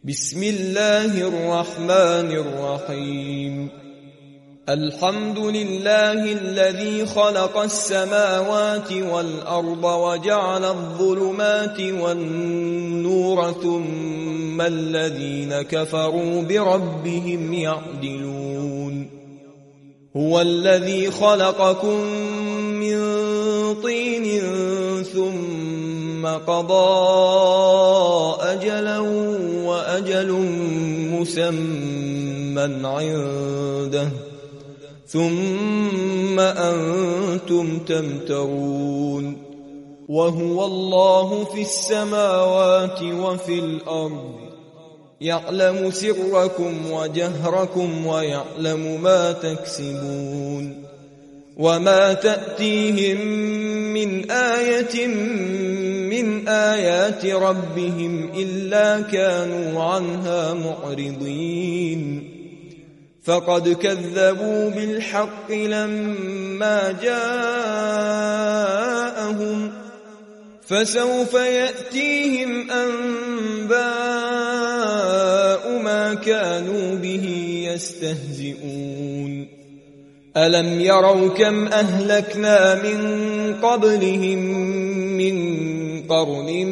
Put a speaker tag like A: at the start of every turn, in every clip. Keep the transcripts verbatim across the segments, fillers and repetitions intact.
A: بسم الله الرحمن الرحيم الحمد لله الذي خلق السماوات والأرض وجعل الظلمات والنور ثم الذين كفروا بربهم يعدلون هو الذي خلقكم من طين ثم قضى أجلا وأجل مسمى عنده ثم أنتم تمترون وهو الله في السماوات وفي الأرض يعلم سركم وجهركم ويعلم ما تكسبون وما تأتيهم من آية من آيات ربهم إلا كانوا عنها معرضين فقد كذبوا بالحق لما جاءهم فسوف يأتيهم أنباء ما كانوا به يستهزئون ألم يروا كم أهلكنا من قبلهم من قرن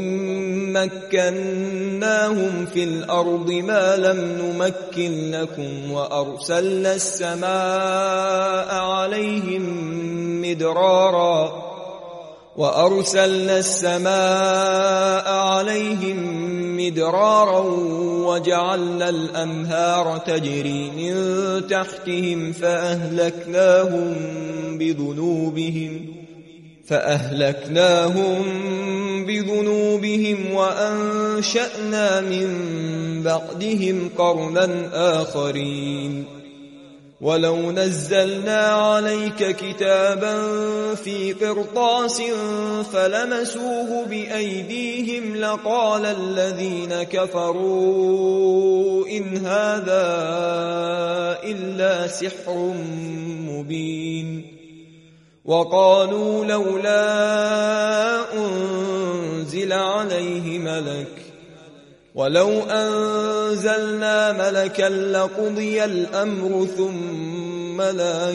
A: مكناهم في الأرض ما لم نمكن لكم وأرسلنا السماء عليهم مدرارا وأرسلنا السماء عليهم مدرارا وجعلنا الأنهار تجري من تحتهم فأهلكناهم بذنوبهم فأهلكناهم بذنوبهم وأنشأنا من بعدهم قرنا آخرين ولو نزلنا عليك كتابا في قرطاس فلمسوه بأيديهم لقال الذين كفروا إن هذا إلا سحر مبين وقالوا لولا أنزل عليه ملك ولو أنزلنا ملكا لقضي الأمر ثم لا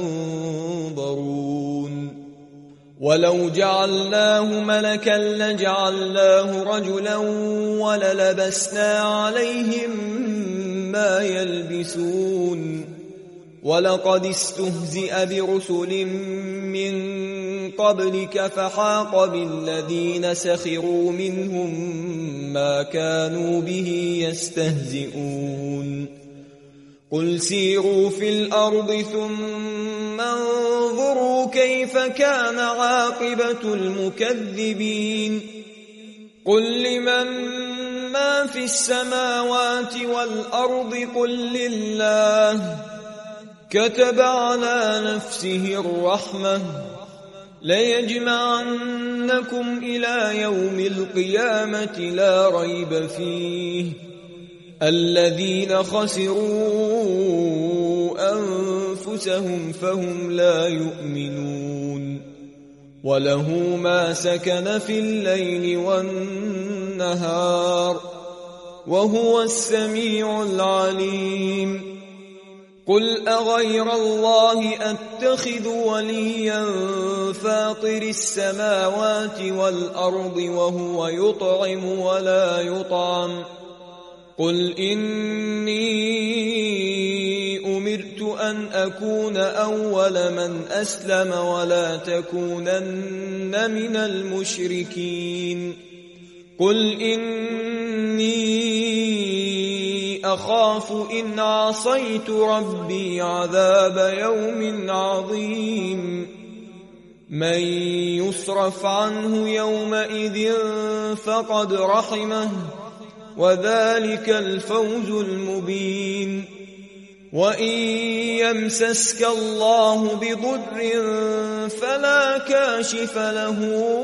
A: ينظرون ولو جعلناه ملكا لجعلناه رجلا وللبسنا عليهم ما يلبسون ولقد استهزئ برسل من قبلك فحاق بالذين سخروا منهم ما كانوا به يستهزئون قل سيروا في الأرض ثم انظروا كيف كان عاقبة المكذبين قل لمن ما في السماوات والأرض قل لله كتب على نفسه الرحمة ليجمعنكم إلى يوم القيامة لا ريب فيه الذين خسروا أنفسهم فهم لا يؤمنون وله ما سكن في الليل والنهار وهو السميع العليم قل أغير الله أتخذ وليا فاطر السماوات والأرض وهو يطعم ولا يطعم قل إني أمرت أن أكون أول من أسلم ولا تكونن من المشركين قل إني أخاف إن عصيت ربي عذاب يوم عظيم من يصرف عنه يومئذ فقد رحمه وذلك الفوز المبين وإن يمسسك الله بضر فلا كاشف له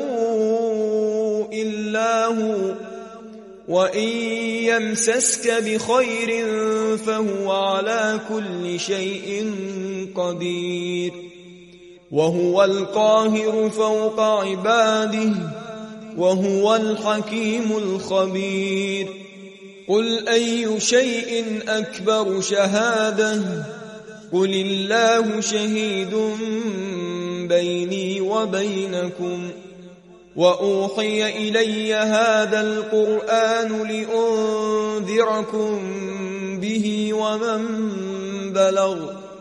A: إلا هو وإن يمسسك بخير فهو على كل شيء قدير وهو القاهر فوق عباده وهو الحكيم الخبير قل أي شيء أكبر شهادة قل الله شهيد بيني وبينكم وأوحي إلي هذا القرآن لأنذركم به ومن بلغ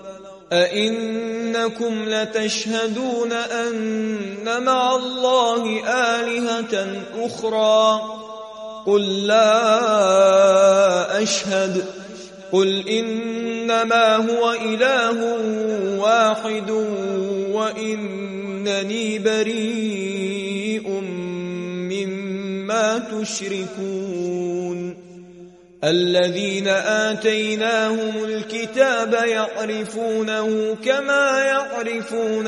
A: أئنكم لتشهدون أن مع الله آلهة أخرى قل لا أشهد قل إنما هو إله واحد وإنني بريء مما تشركون الذين آتيناهم الكتاب يعرفونه كما يعرفون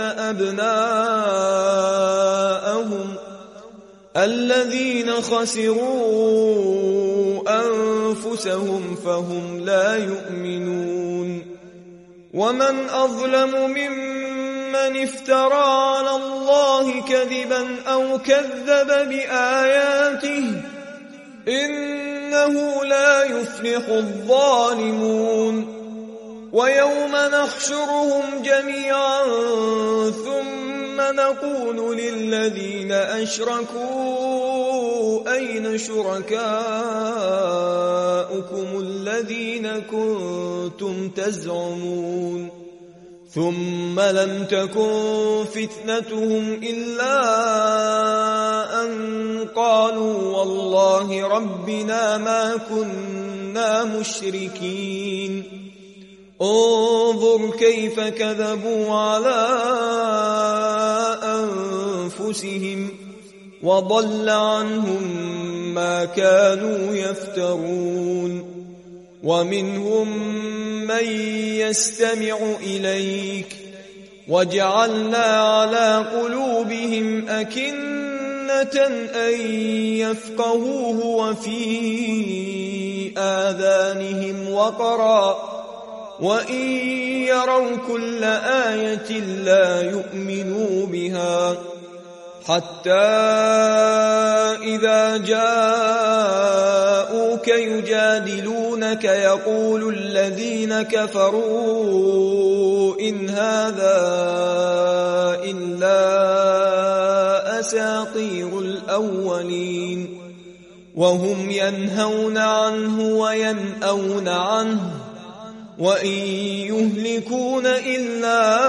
A: أبناءهم الذين خسروا أنفسهم فهم لا يؤمنون ومن أظلم ممن افترى على الله كذبا أو كذب بآياته إنه لا يفلح الظالمون ويوم نحشرهم جميعا ثم نقول للذين أشركوا أين شركاؤكم الذين كنتم تزعمون ثم لم تكن فتنتهم إلا أن قالوا والله ربنا ما كنا مشركين انظر كيف كذبوا على أنفسهم وضل عنهم ما كانوا يفترون ومنهم من يستمع إليك وجعلنا على قلوبهم أكنة أن يفقهوه وفي آذانهم وقرا وإن يروا كل آية لا يؤمنوا بها حتى إذا جاءوك يجادلونك يقول الذين كفروا إن هذا إلا أساطير الأولين وهم ينهون عنه وينأون عنه وإن يهلكون إلا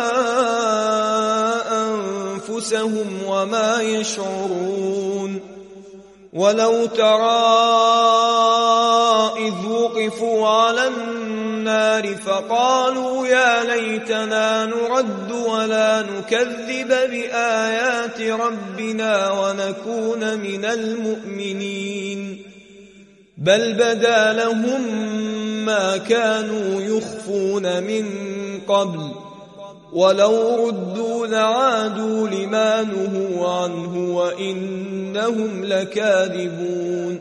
A: أنفسهم وما يشعرون ولو ترى إذ وقفوا على النار فقالوا يا ليتنا نرد ولا نكذب بآيات ربنا ونكون من المؤمنين بل بدا لهم ما كانوا يخفون من قبل ولو ردوا لعادوا لما نهوا عنه وإنهم لكاذبون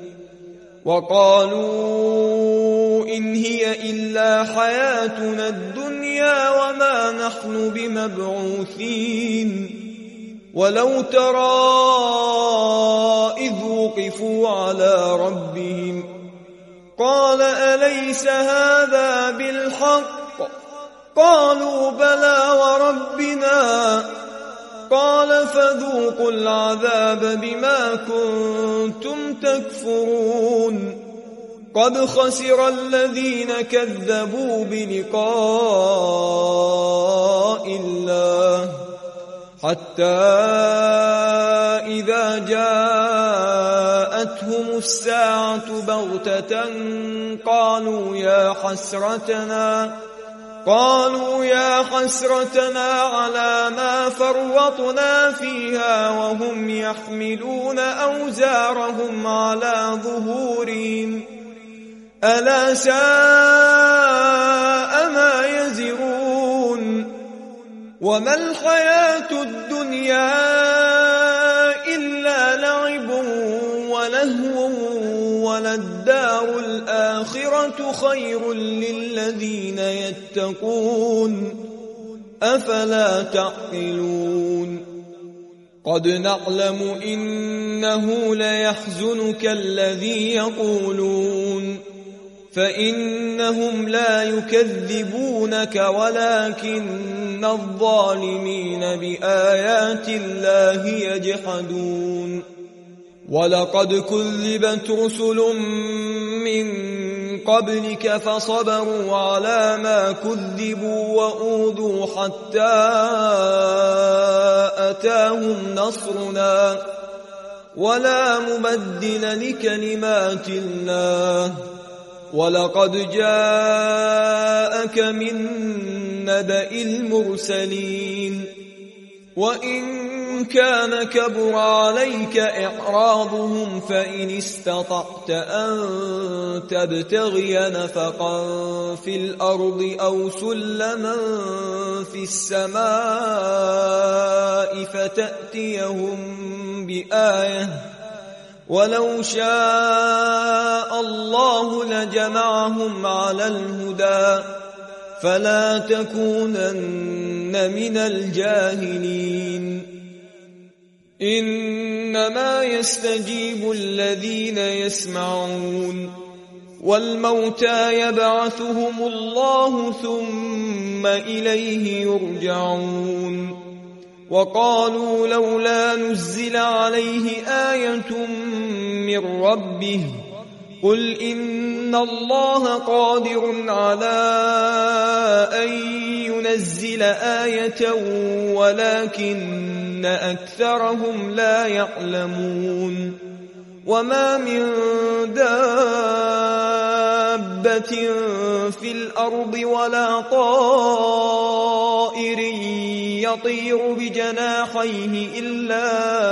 A: وقالوا إن هي إلا حياتنا الدنيا وما نحن بمبعوثين ولو ترى إذ وقفوا على ربهم قال أليس هذا بالحق قالوا بلى وربنا قال فذوقوا العذاب بما كنتم تكفرون قد خسر الذين كذبوا بلقاء الله حتى إذا جاءتهم الساعة بغتة قالوا يا حسرتنا قالوا يا حسرتنا على ما فرطنا فيها وهم يحملون أوزارهم على ظهورهم ألا ساء ما يزرون وما الحياة الدنيا إلا لعب ولهو وللدار الآخرة خير للذين يتقون أفلا تعقلون قد نعلم إنه ليحزنك الذي يقولون فإنهم لا يكذبونك ولكن الظالمين بآيات الله يجحدون. ولقد كذبت رسل من قبلك فصبروا على ما كذبوا وأوذوا حتى أتاهم نصرنا ولا مبدل لكلمات الله. ولقد جاءك من نبأ المرسلين. وإن كان كبر عليك إعراضهم فإن استطعت أن تبتغي نفقا في الأرض أو سلما في السماء فتأتيهم بآية ولو شاء الله لجمعهم على الهدى فلا تكونن من الجاهلين. إنما يستجيب الذين يسمعون والموتى يبعثهم الله ثم إليه يرجعون. وقالوا لولا نزل عليه آية من ربه قل إن الله قادر على أن ينزل آية ولكن أكثرهم لا يعلمون. وما من دابة في الأرض ولا طائر يطير بجناحيه إلا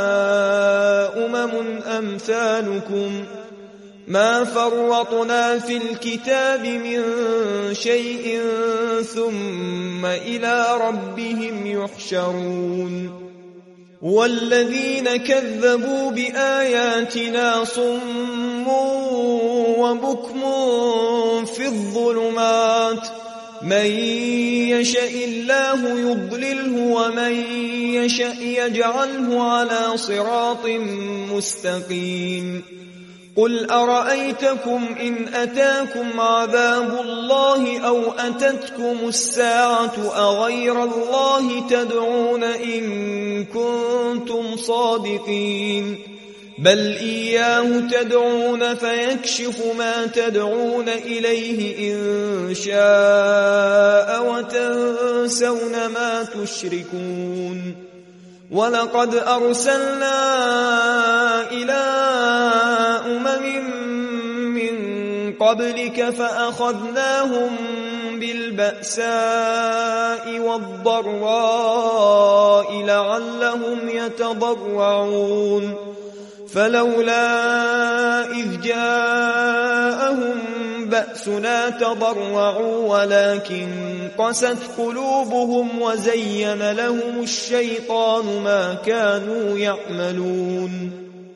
A: أمم أمثالكم ما فرطنا في الكتاب من شيء ثم إلى ربهم يحشرون. والذين كذبوا بآياتنا صم وبكم في الظلمات من يشاء الله يضلله ومن يشاء يجعله على صراط مستقيم. قل أرأيتكم إن أتاكم عذاب الله أو أتتكم الساعة أغير الله تدعون إن كنتم صادقين بل إياه تدعون فيكشف ما تدعون إليه إن شاء وتنسون ما تشركون. ولقد أرسلنا إلى أمم من قبلك فأخذناهم بالبأساء والضراء لعلهم يتضرعون فلولا إذ جاءهم بأسنا تضرعوا ولكن قست قلوبهم وزين لهم الشيطان ما كانوا يعملون.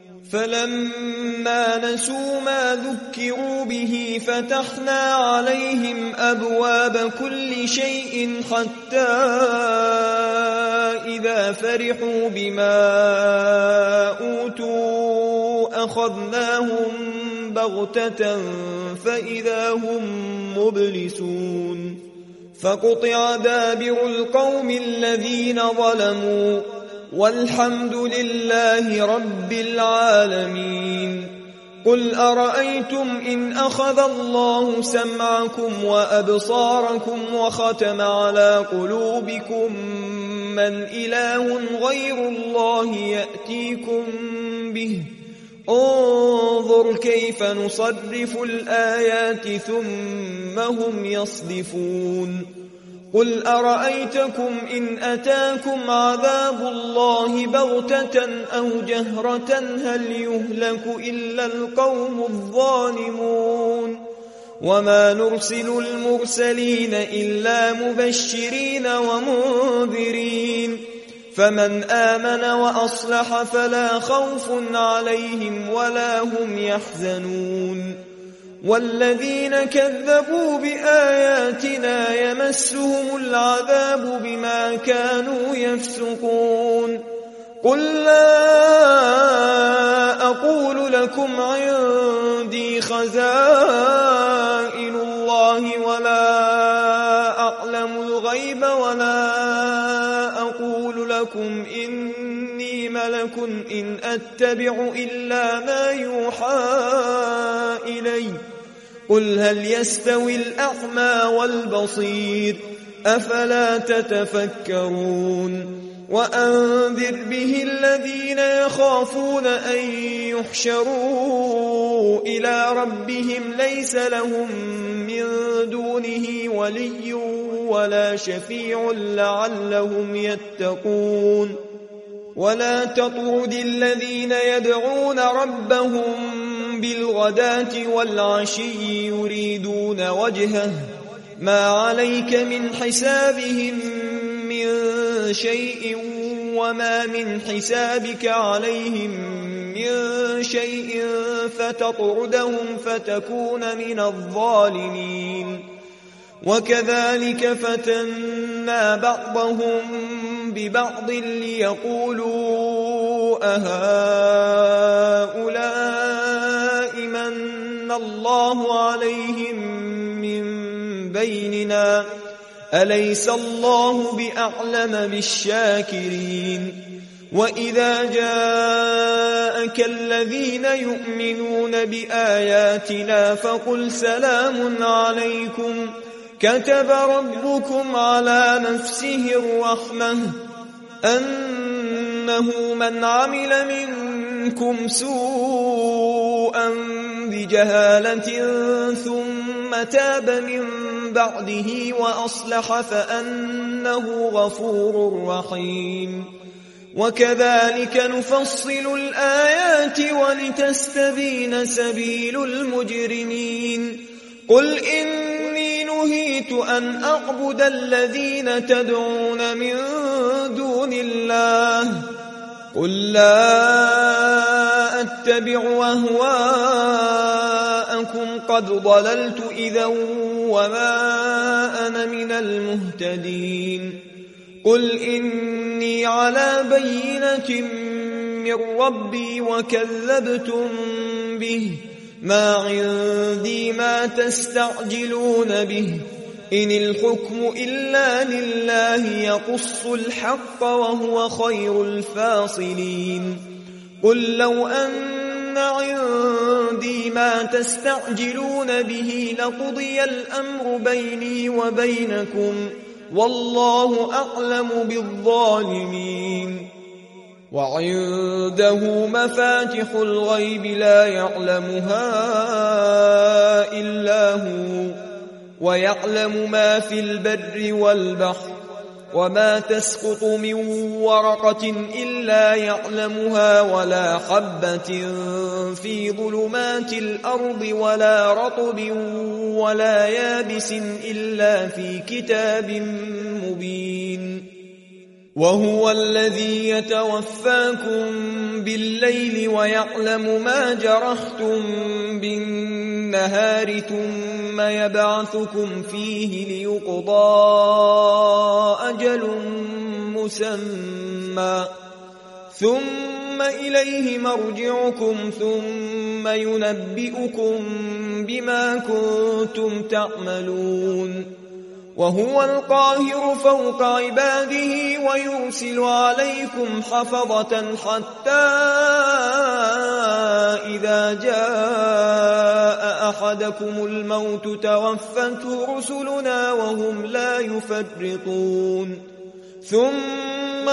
A: فلما نسوا ما ذكروا به فتحنا عليهم أبواب كل شيء حتى إذا فرحوا بما أوتوا أخذناهم بغتة فإذا هم مبلسون. فقطع دابر القوم الذين ظلموا والحمد لله رب العالمين. قل أرأيتم إن أخذ الله سمعكم وأبصاركم وختم على قلوبكم من إله غير الله يأتيكم به انظر كيف نصرف الآيات ثم هم يصدفون. قل أرأيتكم إن أتاكم عذاب الله بغتة أو جهرة هل يهلك إلا القوم الظالمون. وما نرسل المرسلين إلا مبشرين ومنذرين فمن آمن وأصلح فلا خوف عليهم ولا هم يحزنون. والذين كذبوا بآياتنا يمسهم العذاب بما كانوا يفسقون. قل لا أقول لكم عندي خزائن الله ولا أعلم الغيب ولا أقول لكم إني ملك إن أتبع إلا ما يوحى إلي قل هل يستوي الأعمى والبصير أفلا تتفكرون وأنذر به الذين يخافون أن يحشروا إلى ربهم ليس لهم من دونه ولي ولا شفيع لعلهم يتقون ولا تطرد الذين يدعون ربهم بالغداة والعشي يريدون وجهه ما عليك من حسابهم من شيء وما من حسابك عليهم من شيء فتطردهم فتكون من الظالمين وكذلك فتنا بعضهم ببعض ليقولوا أهؤلاء من الله عليهم من بيننا أليس الله بأعلم بالشاكرين وإذا جاءك الذين يؤمنون بآياتنا فقل سلام عليكم كتب ربكم على نفسه الرحمة أنه من عمل منكم سوءا بجهالة ثم تاب من بعده وأصلح فأنه غفور رحيم وكذلك نفصل الآيات ولتستبين سبيل المجرمين قل إني نهيت أن أعبد الذين تدعون من دون الله قل لا أتبع أهواءكم قد ضللت إذا وما أنا من المهتدين قل إني على بينة من ربي وكذبتم به ما عندي ما تستعجلون به إن الحكم إلا لله يقص الحق وهو خير الفاصلين قل لو أن عندي ما تستعجلون به لقضي الأمر بيني وبينكم والله أعلم بالظالمين وعنده مفاتح الغيب لا يعلمها إلا هو ويعلم ما في البر والبحر وما تسقط من ورقة إلا يعلمها ولا حبة في ظلمات الأرض ولا رطب ولا يابس إلا في كتاب مبين وهو الذي يتوفاكم بالليل ويعلم ما جرحتم بالنهار ثم يبعثكم فيه ليقضى أجل مسمى ثم إليه مرجعكم ثم ينبئكم بما كنتم تعملون وهو القاهر فوق عباده ويرسل عليكم حفظة حتى إذا جاء أحدكم الموت توفته رسلنا وهم لا يفرطون ثم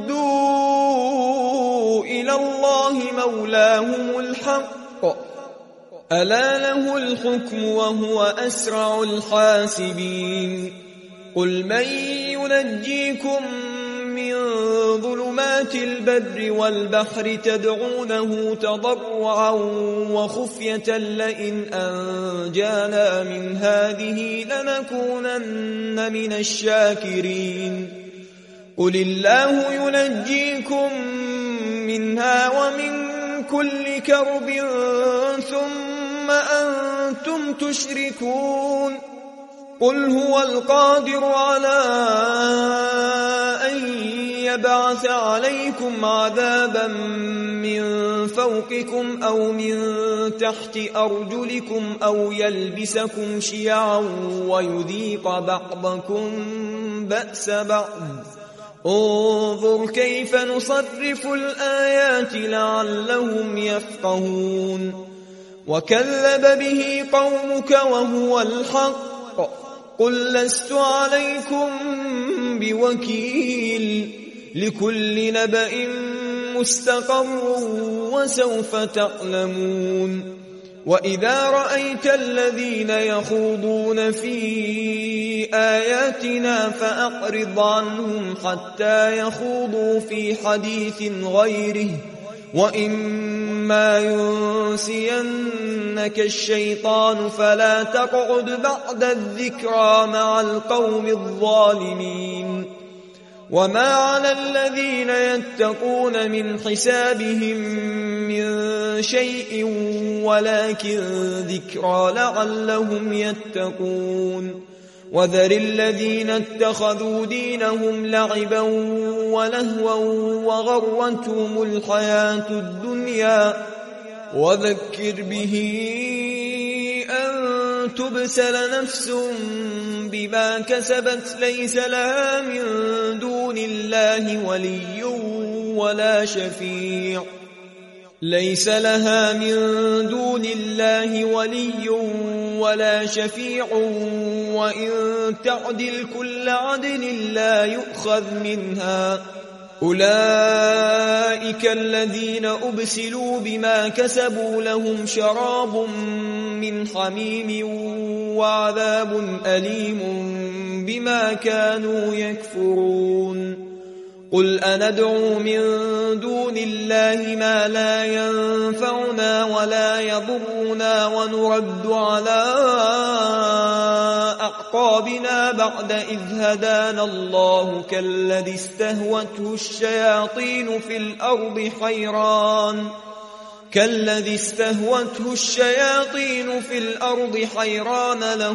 A: ردوا إلى الله مولاهم الحق ألا له الحكم وهو أسرع الحاسبين قل من ينجيكم من ظلمات البر والبحر تدعونه تضرعا وخفية لئن أنجانا من هذه لنكونن من الشاكرين قل الله ينجيكم منها ومن كل كرب ثم أنتم تشركون قل هو القادر على أن يبعث عليكم عذابا من فوقكم أو من تحت أرجلكم أو يلبسكم شيعا ويذيق بعضكم بأس بعض. انظر كيف نصرف الآيات لعلهم يفقهون. وكذب به قومك وهو الحق قل لست عليكم بوكيل لكل نبأ مستقر وسوف تعلمون. وإذا رأيت الذين يخوضون في آياتنا فأعرض عنهم حتى يخوضوا في حديث غيره وإما ينسينك الشيطان فلا تقعد بعد الذكرى مع القوم الظالمين. وما على الذين يتقون من حسابهم من شيء ولكن ذكرى لعلهم يتقون. وذر الذين اتخذوا دينهم لعبا ولهوا وغرتهم الحياة الدنيا وذكر به أن تبسل نفس بما كسبت ليس لها من دون الله ولي ولا شفيع ليس لها من دون الله ولي ولا شفيع وإن تعدل كل عدل لا يؤخذ منها. أولئك الذين أبسلوا بما كسبوا لهم شراب من حميم وعذاب أليم بما كانوا يكفرون. قل أندعو من دون الله ما لا ينفعنا ولا يضرنا ونرد على أعقابنا بعد إذ هدانا الله كالذي استهوته الشياطين في الأرض حيران كالذي استهوته الشياطين في الأرض حيران له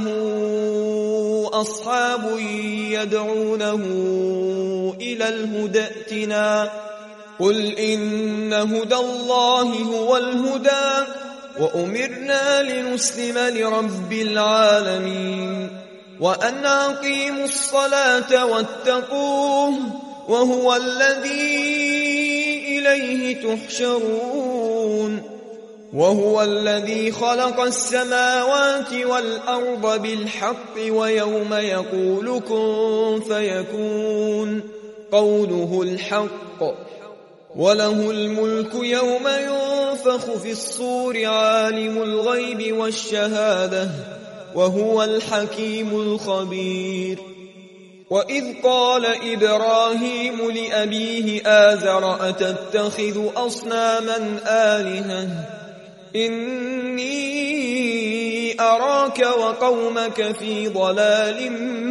A: أصحاب يدعونه إلى الهدى ائتنا. قل إن هدى الله هو الهدى وأمرنا لنسلم لرب العالمين وأن أقيموا الصلاة واتقوه وهو الذي إليه تحشرون. وهو الذي خلق السماوات والأرض بالحق ويوم يقول كن فيكون قوله الحق وله الملك يوم ينفخ في الصور عالم الغيب والشهادة وهو الحكيم الخبير. وإذ قال إبراهيم لأبيه آزر أتتخذ أصناما آلهة إني أراك وقومك في ضلال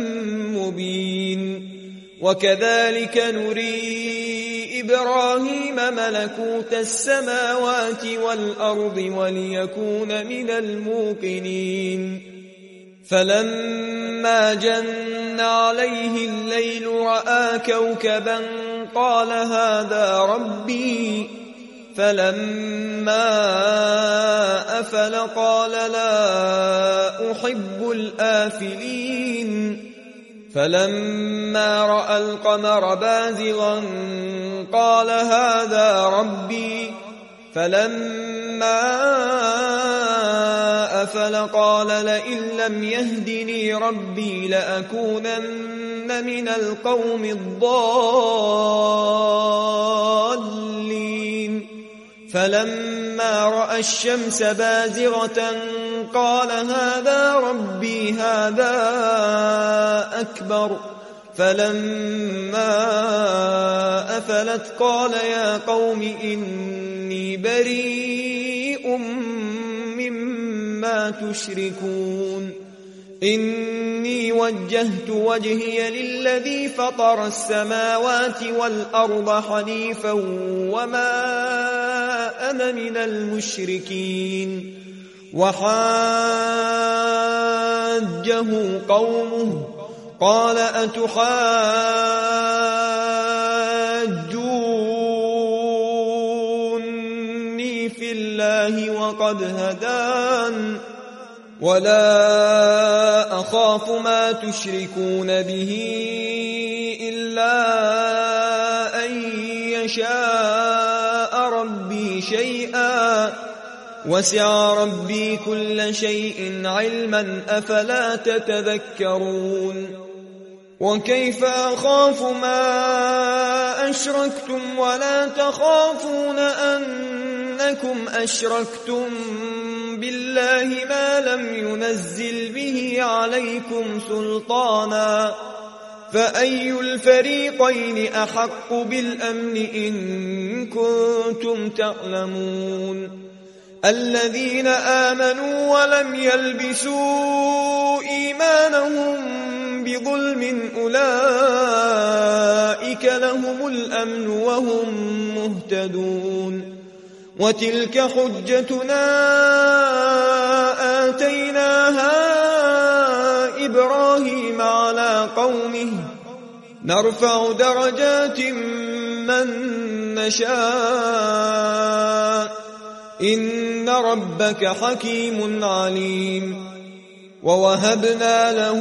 A: مبين. وكذلك نري إبراهيم ملكوت السماوات والأرض وليكون من الموقنين. فلما جن عليه الليل رأى كوكبا قال هذا ربي فلما أفل قال لا أحب الآفلين. فلما رأى القمر بازغا قال هذا ربي فلما أفل قال لئن لم يهدني ربي لأكونن من القوم الضالين. فلما رأى الشمس بازغة قال هذا ربي هذا أكبر. فلما أفلت قال يا قوم إني بريء مما تشركون. إني وجهت وجهي للذي فطر السماوات والأرض حنيفا وما أنا من المشركين. وحاجه قومه قال أتحاجوني يحاجوني في الله وقد هدان ولا أخاف ما تشركون به إلا أن يشاء ربي شيئا وسع ربي كل شيء علما أفلا تتذكرون وكيف أخاف ما أشركتم ولا تخافون أنكم أشركتم بالله ما لم ينزل به عليكم سلطانا فأي الفريقين أحق بالأمن إن كنتم تعلمون الذين آمنوا ولم يلبسوا إيمانهم بظلم أولئك لهم الأمن وهم مهتدون وتلك حجتنا آتيناها إبراهيم على قومه نرفع درجات من نشاء إن ربك حكيم عليم ووهبنا له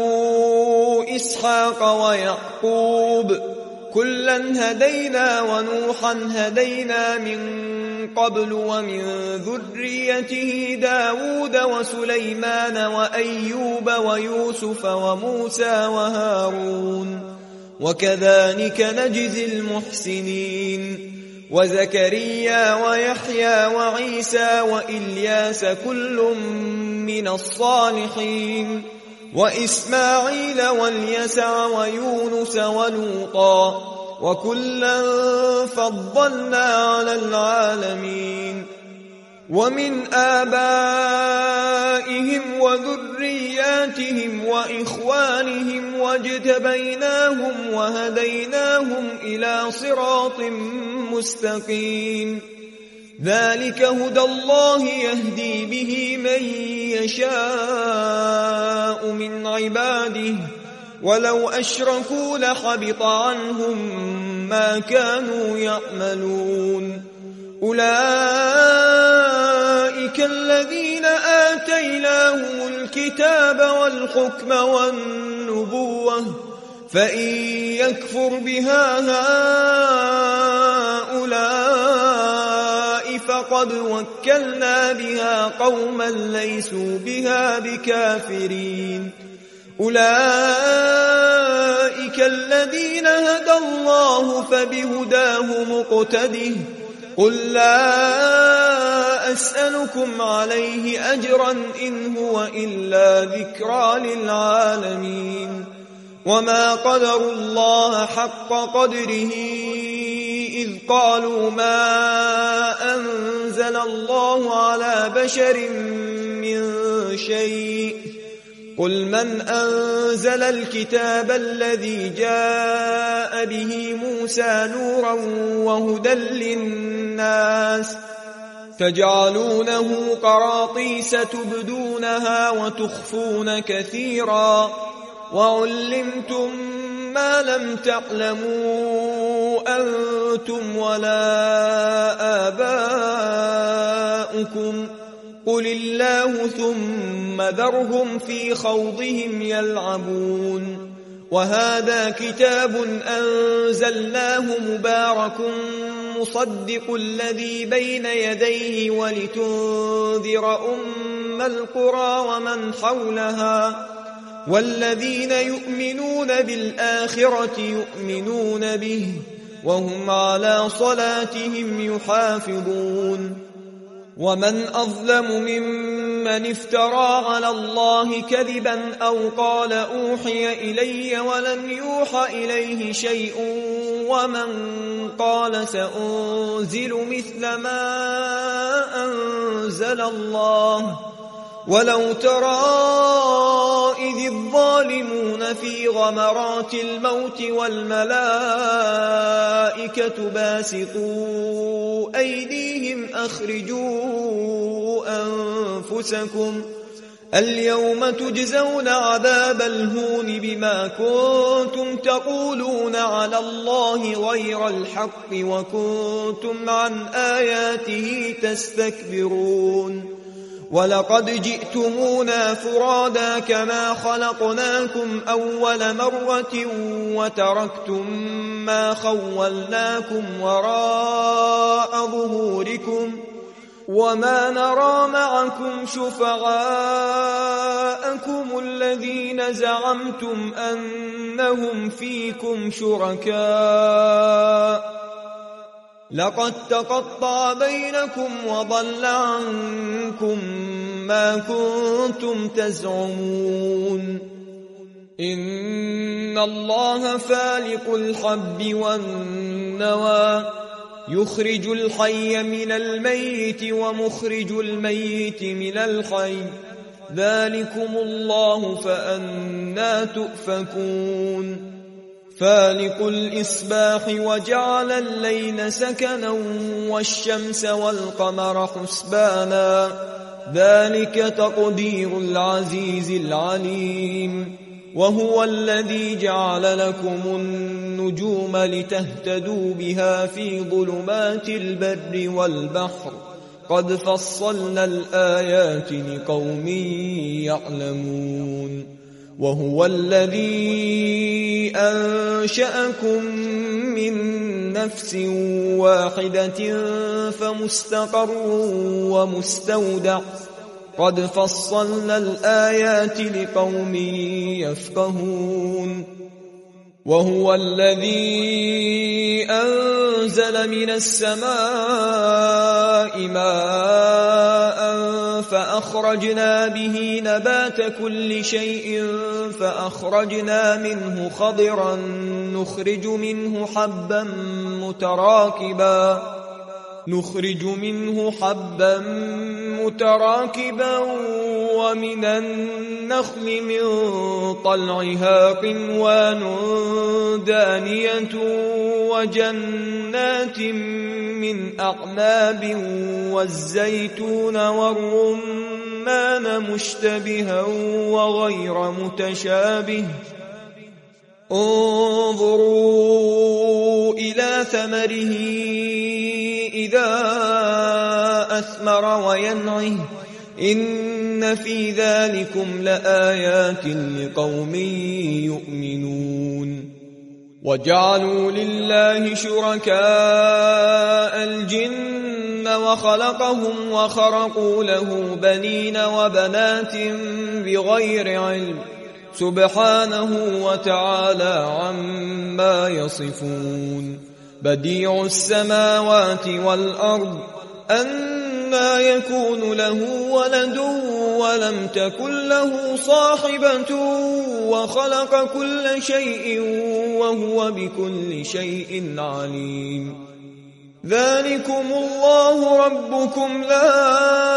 A: إسحاق ويعقوب كلا هدينا ونوحا هدينا من قبل ومن ذريته داود وسليمان وأيوب ويوسف وموسى وهارون وكذلك نجزي المحسنين وزكريا ويحيى وعيسى وإلياس كل من الصالحين وإسماعيل واليسع ويونس ولوطا وكلا فضلنا على العالمين ومن آبائهم وذرياتهم وإخوانهم واجتبيناهم وهديناهم إلى صراط مستقيم ذلك هدى الله يهدي به من يشاء من عباده ولو أشركوا لحبط عنهم ما كانوا يعملون أولئك الذين آتيناهم الكتاب والحكم والنبوة فإن يكفر بها هؤلاء فقد وكلنا بها قوما ليسوا بها بكافرين أولئك الذين هدى الله فبهداه مقتده قل لا أسألكم عليه أجرا إن هو إلا ذكرى للعالمين وما قدروا الله حق قدره إذ قالوا ما أنزل الله على بشر من شيء قل من أنزل الكتاب الذي جاء به موسى نورا وهدى للناس تجعلونه قراطيس تبدونها وتخفون كثيرا وعلمتم ما لم تعلموا أنتم ولا آباؤكم قل الله ثم ذرهم في خوضهم يلعبون وهذا كتاب أنزلناه مبارك مصدق الذي بين يديه ولتنذر أم القرى ومن حولها والذين يؤمنون بالآخرة يؤمنون به وهم على صلاتهم يحافظون ومن أظلم ممن افترى على الله كذبا أو قال أوحي إلي ولم يوحى إليه شيء ومن قال سأنزل مثل ما أنزل الله ولو ترى إذ الظالمون في غمرات الموت والملائكة باسطوا أيديهم أخرجوا أنفسكم اليوم تجزون عذاب الهون بما كنتم تقولون على الله غير الحق وكنتم عن آياته تستكبرون ولقد جئتمونا فرادا كما خلقناكم أول مرة وتركتم ما خولناكم وراء ظهوركم وما نرى معكم شفعاءكم الذين زعمتم أنهم فيكم شركاء لقد تقطع بينكم وضل عنكم ما كنتم تزعمون إن الله فالق الحب والنوى يخرج الحي من الميت ومخرج الميت من الحي ذلكم الله فأنى تؤفكون فالق الإصباح وجعل الليل سكنا والشمس والقمر حسبانا ذلك تقدير العزيز العليم وهو الذي جعل لكم النجوم لتهتدوا بها في ظلمات البر والبحر قد فصلنا الآيات لقوم يعلمون وهو الذي أنشأكم من نفس واحدة فمستقر ومستودع قد فصلنا الآيات لقوم يفقهون وهو الذي أنزل من السماء ماء فأخرجنا به نبات كل شيء فأخرجنا منه خضرا نخرج منه حبا متراكبا نخرج منه حبا متراكبا ومن النخل من طلعها قنوان دانية وجنات من أعناب والزيتون والرمان مشتبها وغير متشابه انظروا إلى ثمره إذا أثمر وينعه إن في ذلكم لآيات لقوم يؤمنون وجعلوا لله شركاء الجن وخلقهم وخرقوا له بنين وبنات بغير علم سبحانه وتعالى عما يصفون بديع السماوات والأرض أنى يكون له ولد ولم تكن له صاحبة وخلق كل شيء وهو بكل شيء عليم ذلكم الله ربكم لا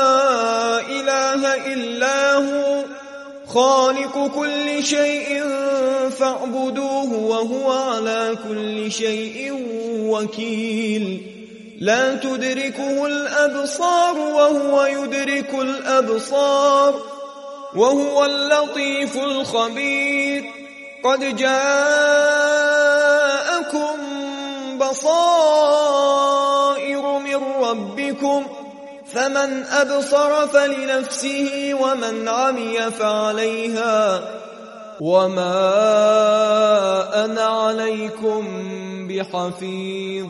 A: إله إلا هو خالق كل شيء فاعبدوه وهو على كل شيء وكيل لا تدركه الأبصار وهو يدرك الأبصار وهو اللطيف الخبير قد جاءكم بصائر من ربكم فمن أبصر فلنفسه ومن عمي فعليها وما أنا عليكم بحفيظ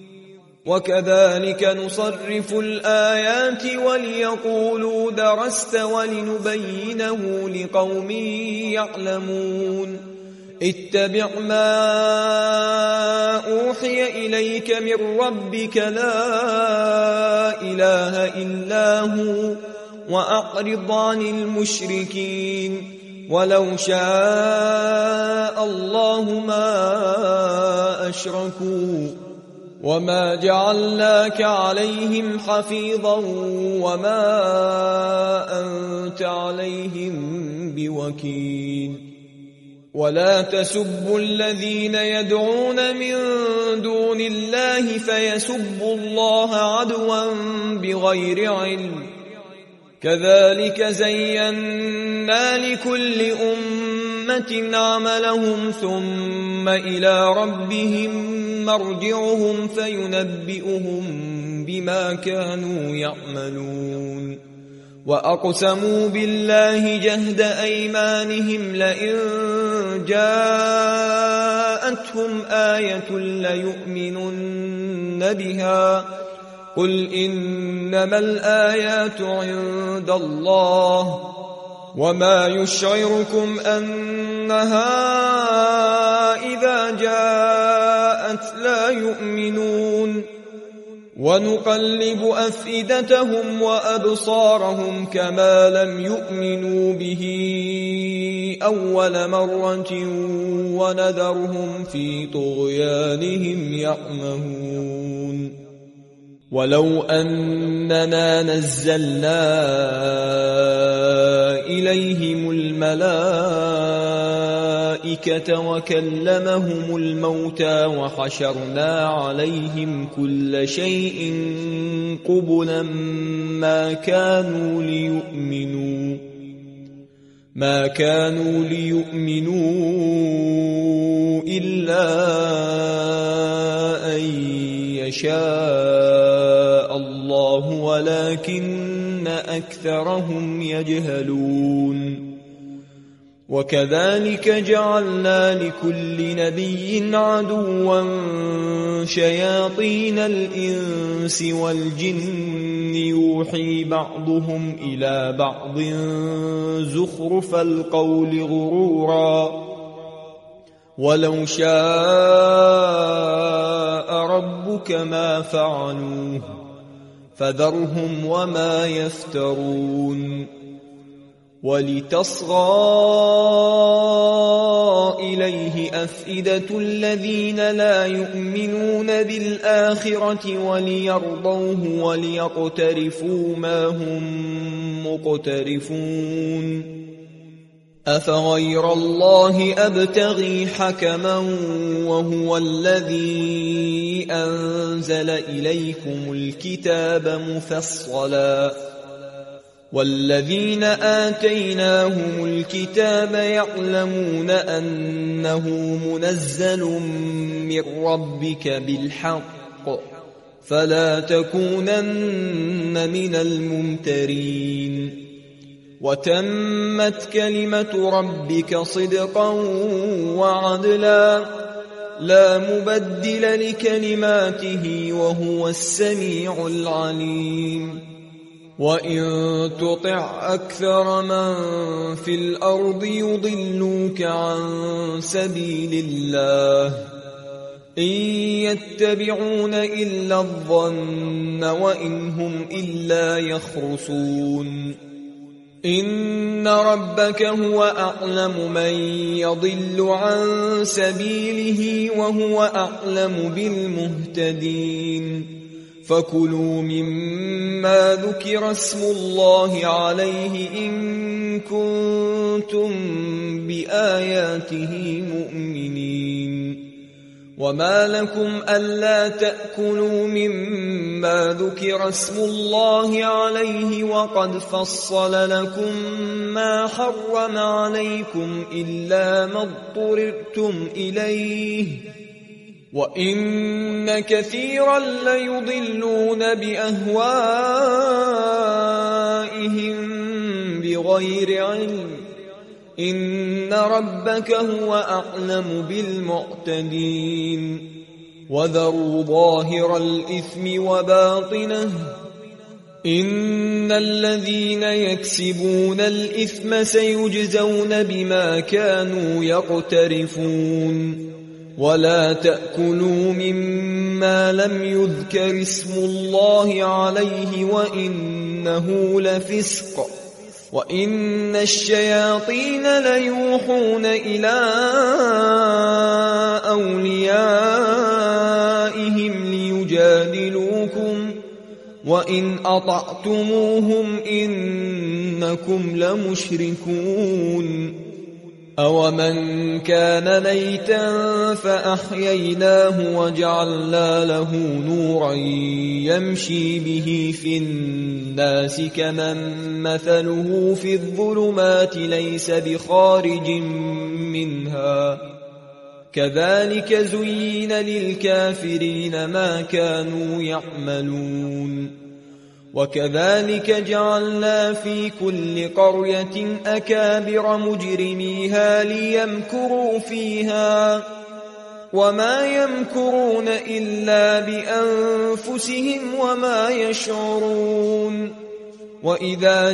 A: وكذلك نصرف الآيات وليقولوا درست ولنبينه لقوم يعلمون اتبع ما أوحي إليك من ربك لا إله إلا هو وأعرض عن المشركين ولو شاء الله ما أشركوا وما جعلناك عليهم حفيظا وما أنت عليهم بوكيل ولا تسبوا الذين يدعون من دون الله فيسبوا الله عدوا بغير علم كذلك زينا لكل أمة عملهم ثم إلى ربهم مرجعهم فينبئهم بما كانوا يعملون وأقسموا بالله جهد أيمانهم لئن جاءتهم آية ليؤمنن بها قل إنما الآيات عند الله وما يشعركم أنها إذا جاءت لا يؤمنون ونقلب أفئدتهم وأبصارهم كما لم يؤمنوا به أول مرة ونذرهم في طغيانهم يعمهون ولو أننا نزلنا إليهم الملائكة وكلمهم الموتى وحشرنا عليهم كل شيء قبلا ما كانوا ليؤمنوا ما كانوا ليؤمنوا إلا أن يشاء الله ولكن أكثرهم يجهلون وكذلك جعلنا لكل نبي عدوا شياطين الإنس والجن يوحي بعضهم إلى بعض زخرف القول غرورا ولو شاء ربك ما فعلوه فذرهم وما يفترون ولتصغى إليه أفئدة الذين لا يؤمنون بالآخرة وليرضوه وليقترفوا ما هم مقترفون أفغير الله أبتغي حكما وهو الذي أنزل إليكم الكتاب مفصلا والذين آتيناهم الكتاب يعلمون أنه منزل من ربك بالحق فلا تكونن من الممترين وتمت كلمة ربك صدقا وعدلا لا مبدل لكلماته وهو السميع العليم وإن تطع أكثر من في الأرض يضلوك عن سبيل الله إن يتبعون إلا الظن وإن هم إلا يخرصون إن ربك هو أعلم من يضل عن سبيله وهو أعلم بالمهتدين فكلوا مما ذكر اسم الله عليه إن كنتم بآياته مؤمنين وما لكم ألا تأكلوا مما ذكر اسم الله عليه وقد فصل لكم ما حرم عليكم إلا ما اضطررتم إليه وإن كثيرا ليضلون بأهوائهم بغير علم إن ربك هو أعلم بالمعتدين وذروا ظاهر الإثم وباطنه إن الذين يكسبون الإثم سيجزون بما كانوا يقترفون ولا تأكلوا مما لم يذكر اسم الله عليه وإنه لفسق وإن الشياطين ليوحون إلى أوليائهم ليجادلوكم وإن أطعتموهم إنكم لمشركون أَوَمَنْ كَانَ مَيْتًا فَأَحْيَيْنَاهُ وَجَعَلْنَا لَهُ نُورًا يَمْشِي بِهِ فِي النَّاسِ كَمَنْ مَثَلُهُ فِي الظُّلُمَاتِ لَيْسَ بِخَارِجٍ مِنْهَا كَذَلِكَ زُيِّنَ لِلْكَافِرِينَ مَا كَانُوا يَعْمَلُونَ وَكَذَلِكَ جَعَلْنَا فِي كُلِّ قَرْيَةٍ أَكَابِرَ مُجْرِمِيهَا لِيَمْكُرُوا فِيهَا وَمَا يَمْكُرُونَ إِلَّا بِأَنفُسِهِمْ وَمَا يَشْعُرُونَ وَإِذَا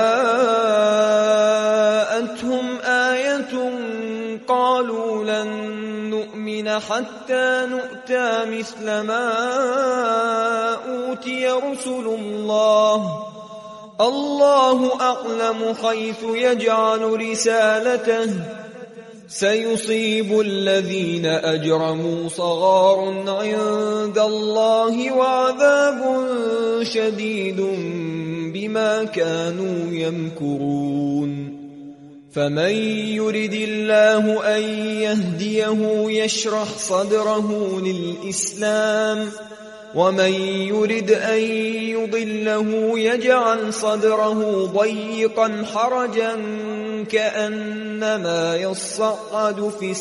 A: جَاءَتْهُمْ آيَةٌ قَالُوا لَن نُّؤْمِنَ حَتَّى نُؤْتَىٰ مِثْلَ مَا أُوتِيَ رُسُلُ اللَّهِ اللَّهُ أَعْلَمُ حَيْثُ يَجْعَلُ رِسَالَتَهُ سَيُصِيبُ الَّذِينَ أَجْرَمُوا صَغَارٌ عِندَ اللَّهِ وَعَذَابٌ شَدِيدٌ بِمَا كَانُوا يَمْكُرُونَ فَمَن يُرِدِ اللَّهُ أَن يَهْدِيَهُ يَشْرَحْ صَدْرَهُ لِلْإِسْلَامِ وَمَن يُرِدْ أَن يُضِلَّهُ يَجْعَلْ صَدْرَهُ ضَيِّقًا حَرَجًا كَأَنَّمَا يَصَّعَّدُ فِي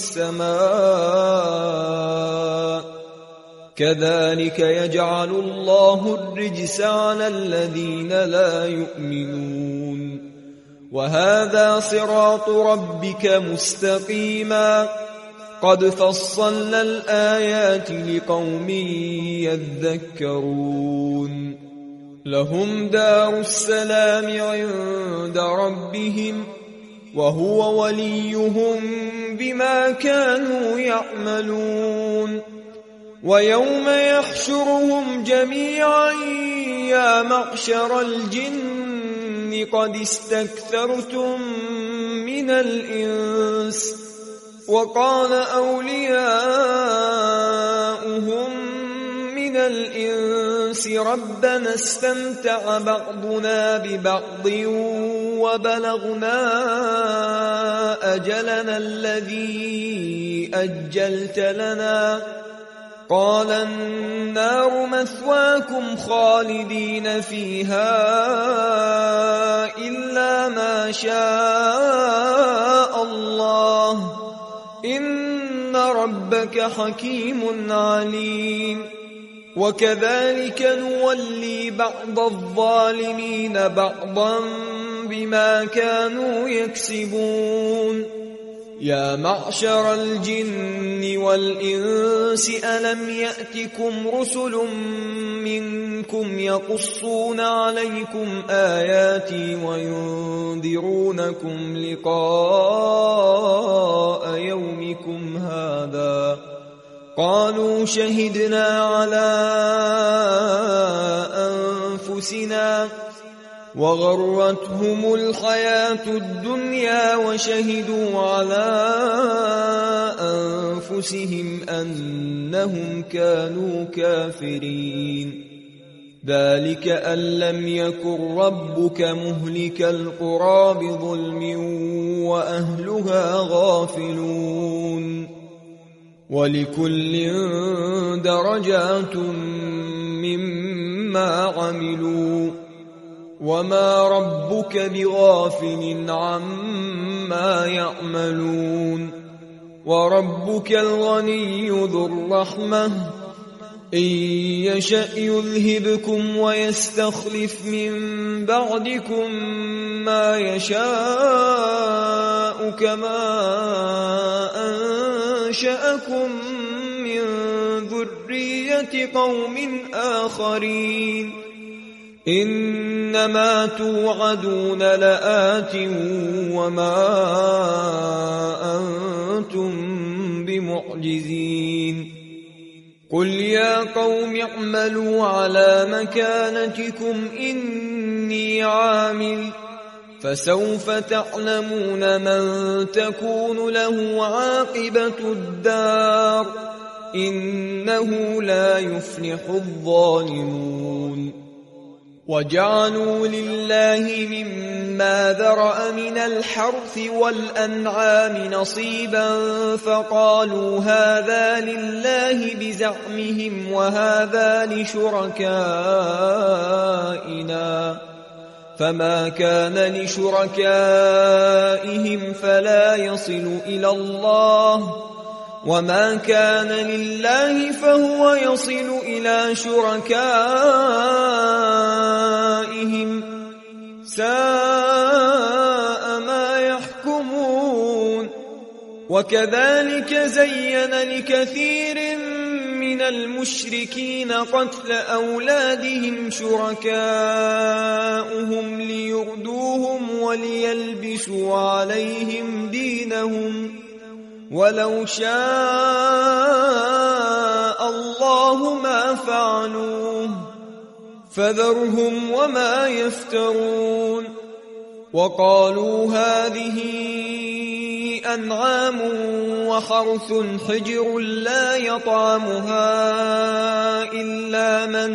A: السَّمَاءِ كَذَلِكَ يَجْعَلُ اللَّهُ الرِّجْسَ عَلَى الَّذِينَ لَا يُؤْمِنُونَ وَهَذَا صِرَاطُ رَبِّكَ مُسْتَقِيمًا قَدْ فَصَّلْنَا الْآيَاتِ لِقَوْمٍ يَذَّكَّرُونَ لَهُمْ دَارُ السَّلَامِ عِندَ رَبِّهِمْ وَهُوَ وَلِيُّهُم بِمَا كَانُوا يَعْمَلُونَ وَيَوْمَ يَحْشُرُهُمْ جَمِيعًا يَا مَعْشَرَ الْجِنِّ قَدِ اسْتَكْثَرْتُم مِّنَ الْإِنسِ وَقَالَ أَوْلِيَاؤُهُم مِّنَ الْإِنسِ رَبَّنَا اسْتَمْتَعَ بَعْضُنَا بِبَعْضٍ وَبَلَغْنَا أَجَلَنَا الَّذِي أَجَّلْتَ لَنَا قَالَ النَّارُ مَثْوَاكُمْ خَالِدِينَ فِيهَا إِلَّا مَا شَاءَ اللَّهُ إِنَّ رَبَّكَ حَكِيمٌ عَلِيمٌ وَكَذَلِكَ نُوَلِّي بَعْضَ الظَّالِمِينَ بَعْضًا بِمَا كَانُوا يَكْسِبُونَ يَا مَعْشَرَ الْجِنِّ وَالْإِنسِ أَلَمْ يَأْتِكُمْ رُسُلٌ مِّنكُمْ يَقُصُّونَ عَلَيْكُمْ آيَاتِي وَيُنذِرُونَكُمْ لِقَاءَ يَوْمِكُمْ هَٰذَا قَالُوا شَهِدْنَا عَلَىٰ أَنفُسِنَا وَغَرَّتْهُمُ الْحَيَاةُ الدُّنْيَا وَشَهِدُوا عَلَىٰ أَنفُسِهِمْ أَنَّهُمْ كَانُوا كَافِرِينَ ذَٰلِكَ أَن لَّمْ يَكُن رَّبُّكَ مُهْلِكَ الْقُرَىٰ بِظُلْمٍ وَأَهْلُهَا غَافِلُونَ وَلِكُلٍّ دَرَجَاتٌ مِّمَّا عَمِلُوا وَمَا رَبُّكَ بِغَافِلٍ عَمَّا يَعْمَلُونَ وَرَبُّكَ الْغَنِيُّ ذُو الرَّحْمَةِ إِن يَشَأْ يُذْهِبْكُمْ وَيَسْتَخْلِفْ مِن بَعْدِكُم مَّا يَشَاءُ كَمَا أَنشَأَكُم مِّن ذُرِّيَّةِ قَوْمٍ آخَرِينَ إِنَّمَا تُوعَدُونَ لَآتٍ وَمَا أَنتُم بِمُعْجِزِينَ قُلْ يَا قَوْمِ اعْمَلُوا عَلَىٰ مَكَانَتِكُمْ إِنِّي عَامِلٌ فَسَوْفَ تَعْلَمُونَ مَن تَكُونُ لَهُ عَاقِبَةُ الدَّارِ إِنَّهُ لَا يُفْلِحُ الظَّالِمُونَ وجعلوا لله مما ذرأ من الحرث والأنعام نصيبا فقالوا هذا لله بزعمهم وهذا لشركائنا فما كان لشركائهم فلا يصل إلى الله وما كان لله فهو يصل إلى شركائهم ساء ما يحكمون. وكذلك زين لكثير من المشركين قتل أولادهم شركاؤهم ليردوهم وليلبسوا عليهم دينهم ولو شاء الله ما فعلوه فذرهم وما يفترون. وقالوا هذه أنعام وحرث حجر لا يطعمها إلا من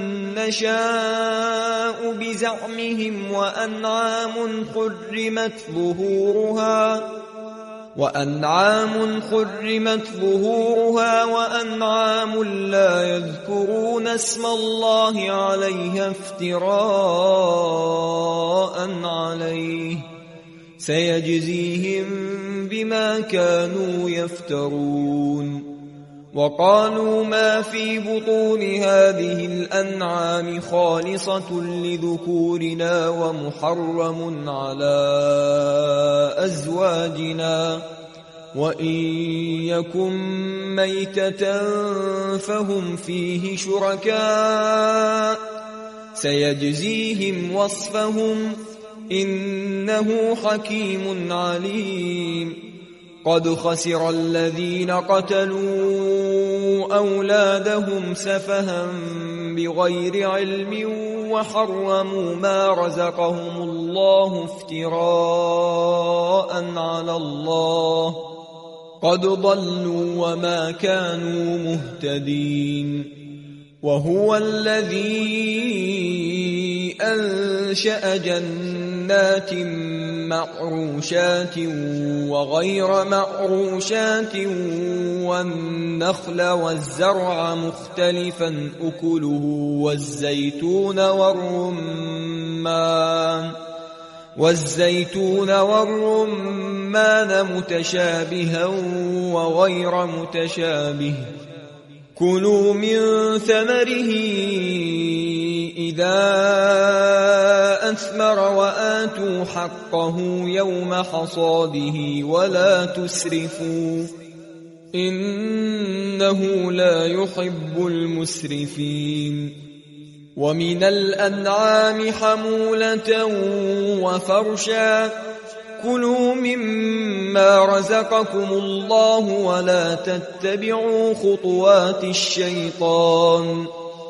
A: نشاء بزعمهم وأنعام حرمت ظهورها وأنعام حرمت ظهورها وأنعام لا يذكرون اسم الله عليها افتراء عليه سيجزيهم بما كانوا يفترون. وقالوا ما في بطون هذه الأنعام خالصة لذكورنا ومحرم على أزواجنا وإن يكن ميتة فهم فيه شركاء سيجزيهم وصفهم إنه حكيم عليم. قد خسر الذين قتلوا أولادهم سفها بغير علم وحرموا ما رزقهم الله افتراء على الله قد ضلوا وما كانوا مهتدين. وهو الذي أنشأ جنات معروشات وغير معروشات والنخل والزرع مختلفا أكله والزيتون والرمان والزيتون والرمان متشابها وغير متشابه كلوا من ثمره إذا أثمر وآتوا حقه يوم حصاده ولا تسرفوا إنه لا يحب المسرفين. ومن الأنعام حمولة وفرشا كلوا مما رزقكم الله ولا تتبعوا خطوات الشيطان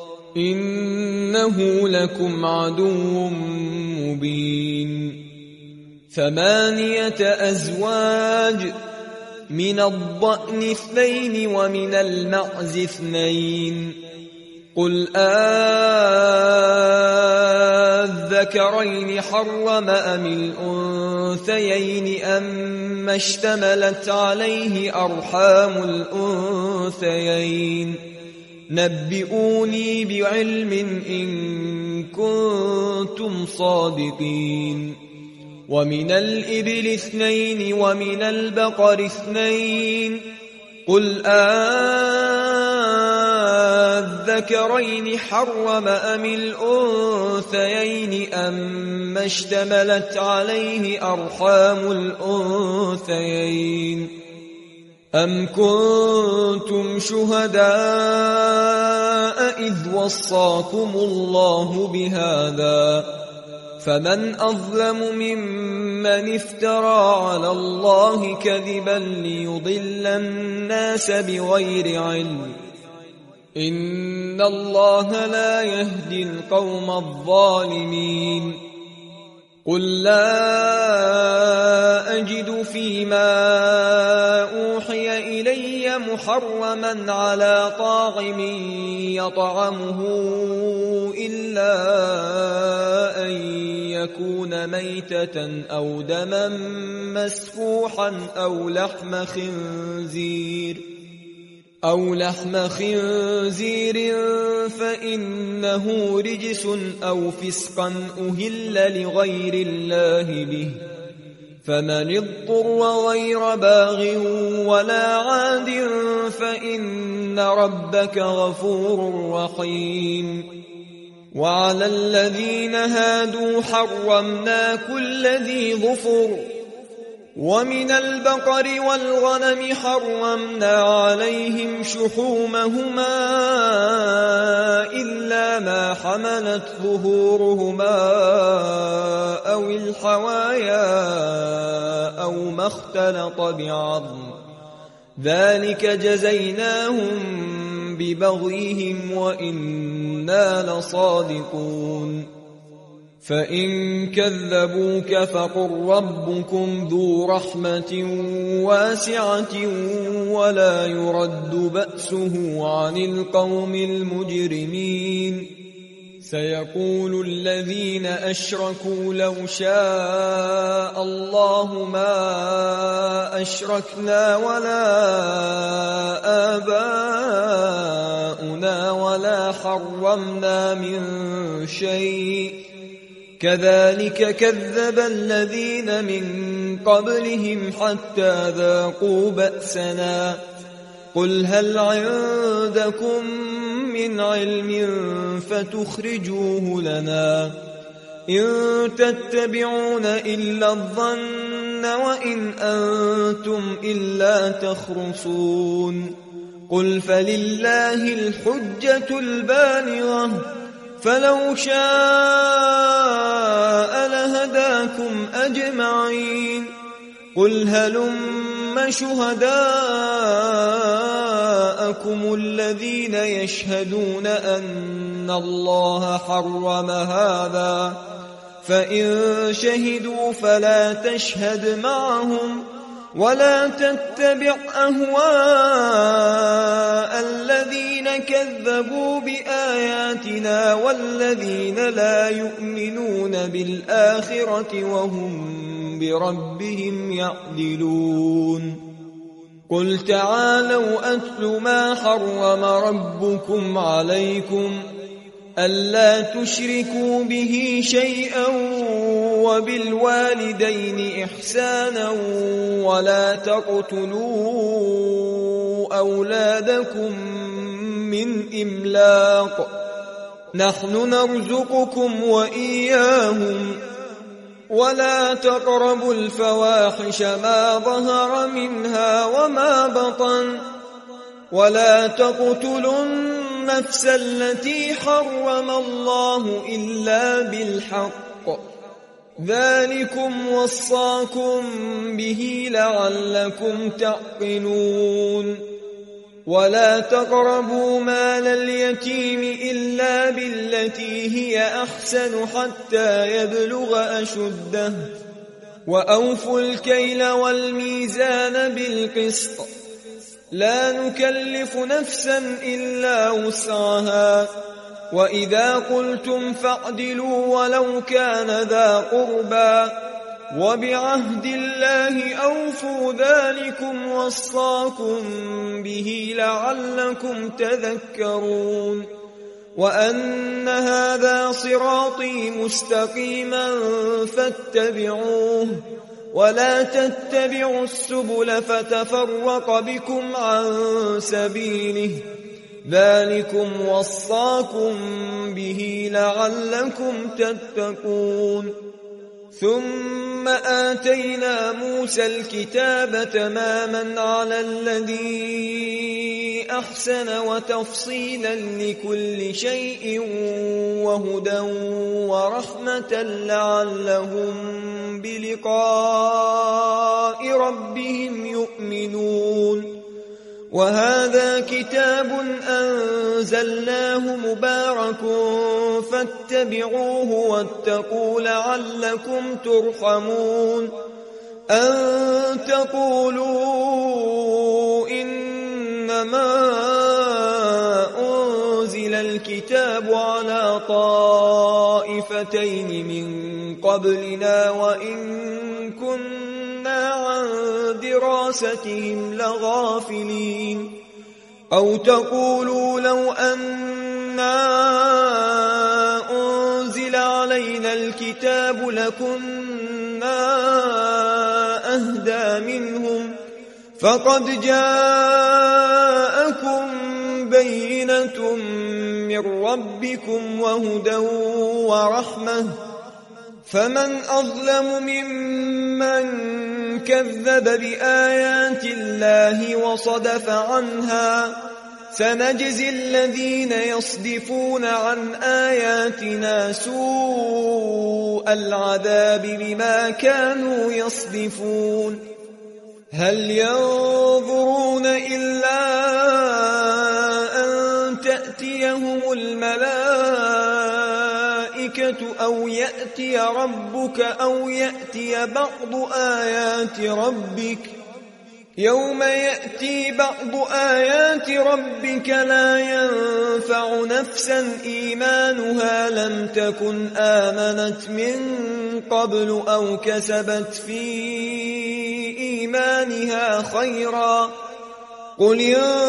A: إنه لكم عدو مبين. ثمانية أزواج من الضأن اثنين ومن المعز اثنين قل أذكرين حرم أم الأنثيين أم اشتملت عليه أرحام الأنثيين نبئوني بعلم إن كنتم صادقين. ومن الإبل اثنين ومن البقر اثنين قل أذكرين حرم أم الأنثيين أم اشتملت عليه أرحام الأنثيين أم كنتم شهداء إذ وصاكم الله بهذا فمن أظلم ممن افترى على الله كذبا ليضل الناس بغير علم إن الله لا يهدي القوم الظالمين. قل لا أجد فيما أوحي إلي محرما على طاعم يطعمه إلا أن يكون ميتة أو دما مسفوحا أو لحم خنزير أو لحم خنزير فإنه رجس أو فسقا أهل لغير الله به، فمن اضطر غير باغ ولا عاد فإن ربك غفور رحيم. وعلى الذين هادوا حرمنا كل ذي ظفر، ومن البقر والغنم حرمنا عليهم شحومهما إلا ما حملت ظهورهما أو الحوايا أو ما اختلط بعظم، ذلك جزيناهم ببغيهم وإنا لصادقون. فإن كذبوك فقل ربكم ذو رحمة واسعة ولا يرد بأسه عن القوم المجرمين. سيقول الذين أشركوا لو شاء الله ما أشركنا ولا آباؤنا ولا حرمنا من شيء، كذلك كذب الذين من قبلهم حتى ذاقوا بأسنا. قل هل عندكم من علم فتخرجوه لنا؟ إن تتبعون إلا الظن وإن أنتم إلا تخرصون. قل فلله الحجة البالغة، فلو شاء لهداكم أجمعين. قل هلم شهداءكم الذين يشهدون أن الله حرم هذا، فإن شهدوا فلا تشهد معهم ولا تتبع أهواء الذين كذبوا بآياتنا والذين لا يؤمنون بالآخرة وهم بربهم يعدلون. قل تعالوا أتل ما حرم ربكم عليكم ألا تشركوا به شيئا وبالوالدين إحسانا ولا تقتلوا أولادكم من إملاق، نحن نرزقكم وإياهم، ولا تقربوا الفواحش ما ظهر منها وما بطن، ولا تقتلوا النفس التي حرم الله إلا بالحق، ذلكم وصاكم به لعلكم تعقلون. ولا تقربوا مال اليتيم إلا بالتي هي أحسن حتى يبلغ أشده، وأوفوا الكيل والميزان بالقسط، لا نكلف نفسا إلا وسعها، وإذا قلتم فاعدلوا ولو كان ذا قربى، وبعهد الله أوفوا، ذلكم وصاكم به لعلكم تذكرون. وأن هذا صراطي مستقيما فاتبعوه، ولا تتبعوا السبل فتفرق بكم عن سبيله، ذلكم وصاكم به لعلكم تتقون. ثم آتينا موسى الكتاب تماما على الذي أحسن وتفصيلا لكل شيء وهدى ورحمة لعلهم بلقاء ربهم يؤمنون. وهذا كتاب أنزلناه مبارك فاتبعوه واتقوا لعلكم ترحمون. أن تقولوا إن طائفتين من قبلنا وإن كنا عن دراستهم لغافلين أو تقولوا لو أنا أنزل علينا الكتاب لكنا أهدى منهم فقد جاءكم بينة من ربكم وهدى ورحمة فمن أظلم ممن كذب بآيات الله وصدف عنها سنجزي الذين يصدفون عن آياتنا سوء العذاب بما كانوا يصدفون هل ينظرون إلا أن تأتيهم الملائكة أو يأتي ربك أو يأتي بعض آيات ربك يوم يأتي بعض آيات ربك لا ينفع نفسا إيمانها لم تكن آمنت من قبل أو كسبت في إيمانها خيرا قل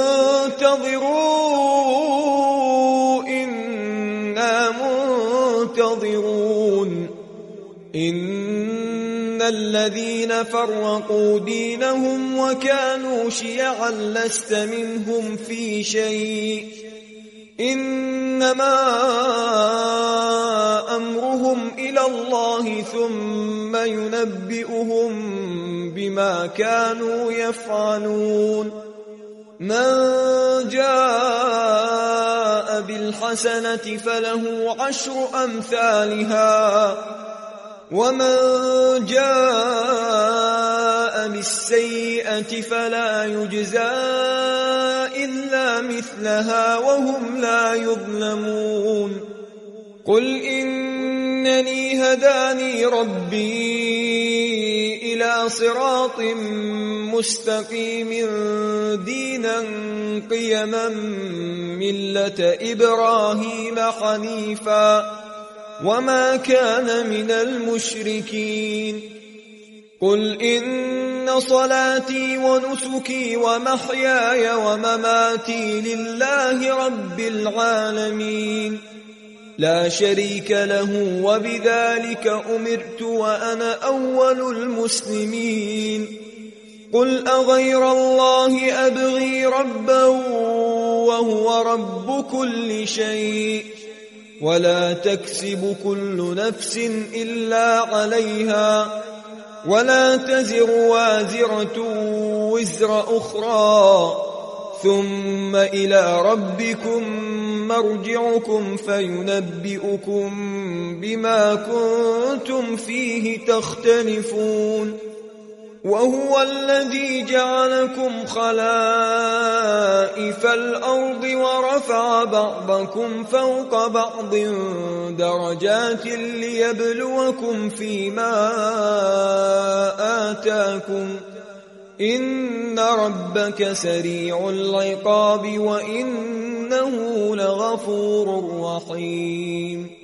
A: انتظروا إنا منتظرون إن الذين فرقوا دينهم وكانوا شيعا لست منهم في شيء إنما أمرهم إلى الله ثم ينبئهم بما كانوا يفعلون من جاء بالحسنة فله عشر أمثالها ومن جاء بالسيئة فلا يجزى إلا مثلها وهم لا يظلمون قل إنني هداني ربي إلى صراط مستقيم دينا قيما ملة إبراهيم حنيفا وما كان من المشركين قل إن صلاتي ونسكي ومحياي ومماتي لله رب العالمين لا شريك له وبذلك أمرت وأنا أول المسلمين قل أغير الله أبغي ربا وهو رب كل شيء ولا تكسب كل نفس إلا عليها ولا تزر وازرة وزر أخرى ثم إلى ربكم مرجعكم فينبئكم بما كنتم فيه تختلفون وهو الذي جعلكم خلائف الأرض ورفع بعضكم فوق بعض درجات ليبلوكم فيما آتاكم إن ربك سريع العقاب وإنه لغفور رحيم